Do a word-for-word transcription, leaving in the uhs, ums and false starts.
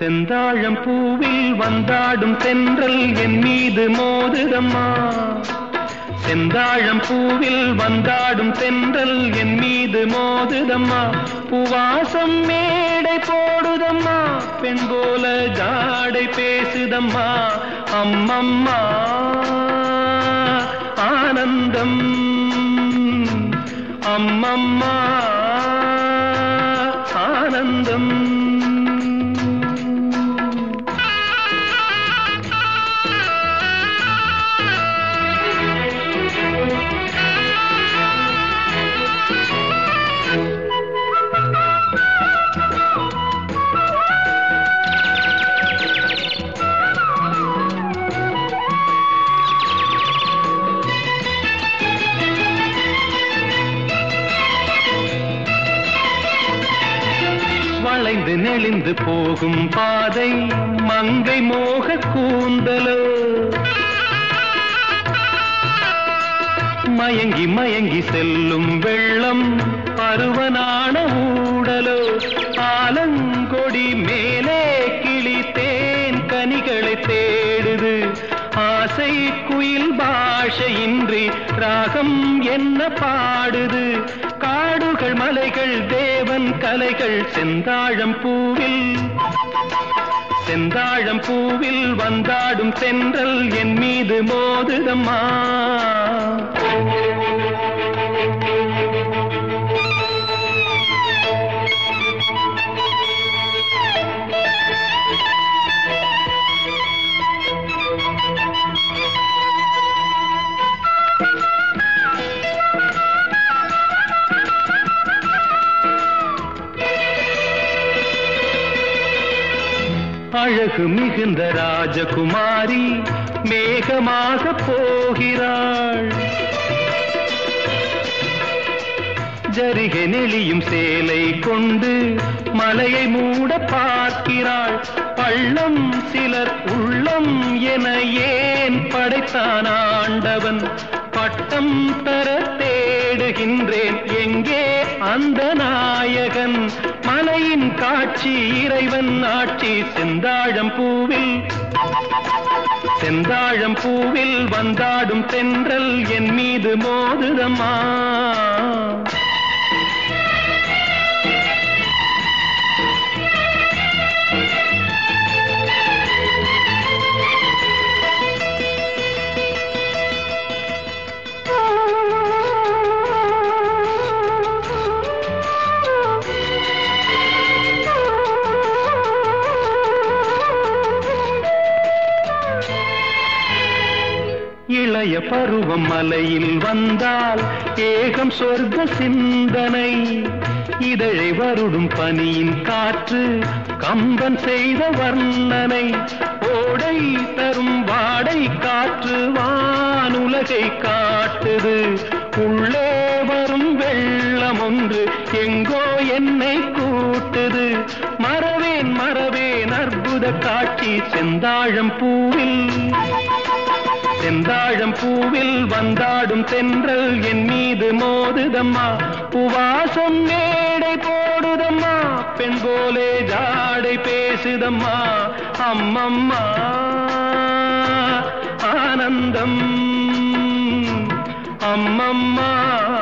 செந்தாழம் பூவில் வந்தாடும் தென்றல் என் மீது மோதுதம்மா. செந்தாழம் பூவில் வந்தாடும் தென்றல் என் மீது மோதுதம்மா. பூவாசம் மேடை போடுதம்மா, பெண் போல ஜாடை பேசுதம்மா. அம்மம்மா ஆனந்தம், அம்மம்மா ஆனந்தம். வளைந்து நெளிந்து போகும் பாதை மங்கை மோக கூந்தலோ, மயங்கி மயங்கி செல்லும் வெள்ளம் பருவனான ஊடலோ. ஆலங்கொடி மேலே கிளி தேன் கனிகளை தேடுது, ஆசை குயில் பாஷையின்றி ராகம் என்ன பாடுது. காடுகள் மலைகள் தேவன் கலைகள் செந்தாழம் பூவில், செந்தாழம் பூவில் வந்தாடும் தென்றல் என் மீது மோதுதம்மா. அழகு மிகுந்த ராஜகுமாரி மேகமாக போகிறாள், ஜரிகை நெளியும் சேலை கொண்டு மலையை மூட பார்க்கிறாள். பள்ளம் சிலர் உள்ளம் என ஏன் படைத்தான் ஆண்டவன், பட்டம் தர தேடுகின்றேன் எங்கே அந்த நாயகன். மலையின் காட்சி இறைவன் ஆட்சி செந்தாழம் பூவில், செந்தாழம் பூவில் வந்தாடும் தென்றல் என் மீது மோதுதம்மா. இளைய பருவம் மலையில் வந்தால் ஏகம் சொர்க்க சிந்தனை, இதழை வருடும் பனியின் காற்று கம்பன் செய்த வர்ணனை. ஓடை தரும் வாடை காற்று வானுலகை காட்டுது, உள்ளே வரும் வெள்ளம் ஒன்று எங்கோ என்னை கூட்டுது. மறவேன் மறவேன் அற்புத காட்சி செந்தாழம் பூவில், செந்தாழம் பூவில் வந்தாடும் தென்றல் என் மீது மோதுதம்மா. பூவாசம் மேடை போடுதம்மா, பெண் போலே ஜாடை பேசுதம்மா. அம்மம்மா ஆனந்தம், அம்மம்மா